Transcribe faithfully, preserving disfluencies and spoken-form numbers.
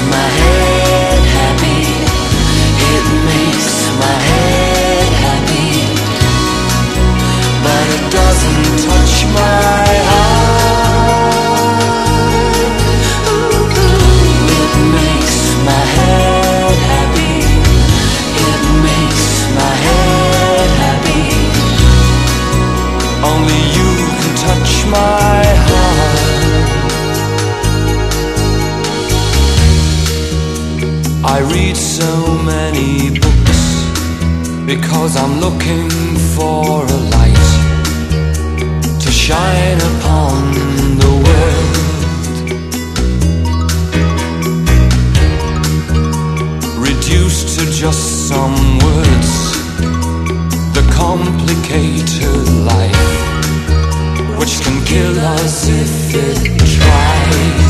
my head happy. It makes my head happy, but it doesn't touch my heart. It makes my head happy. It makes my head happy. Only you can touch my heart. I read so many books because I'm looking for a light to shine upon the world. Reduced to just some words, the complicated life which can kill us if it tries.